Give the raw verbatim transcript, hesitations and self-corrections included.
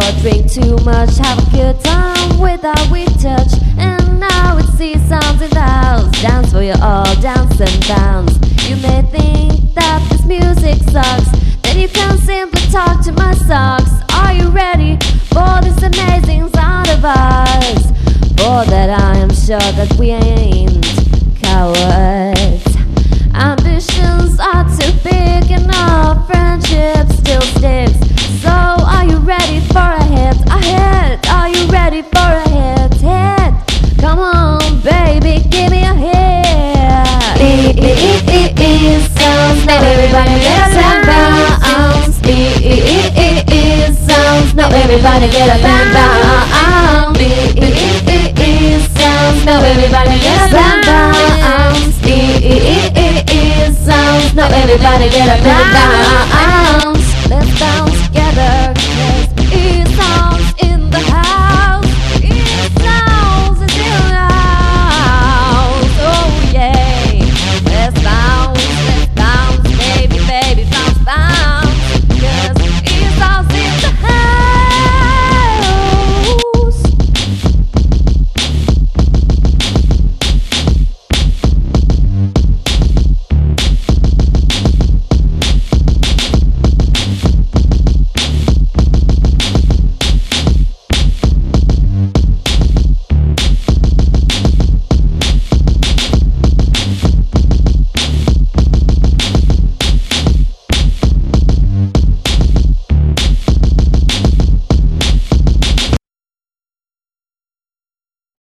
drink too much, have a good time without we touch. And now it's the sounds in the house, dance for you all, dance and bounce. You may think that this music sucks, then you can simply talk to my socks. Are you ready for this amazing sound of ours? For that I am sure that we ain't cowards. Ambitions are too big and our friendship still sticks. So are you ready for a hit? A hit? Are you ready for a hit? Hit! Come on baby, give me a hit. E e e e e sounds, now everybody get up and bounce. E e e e e sounds, now everybody get up and bounce. E e e e e sounds, now everybody get up and bounce. E e e e e sounds, now everybody get up and bounce.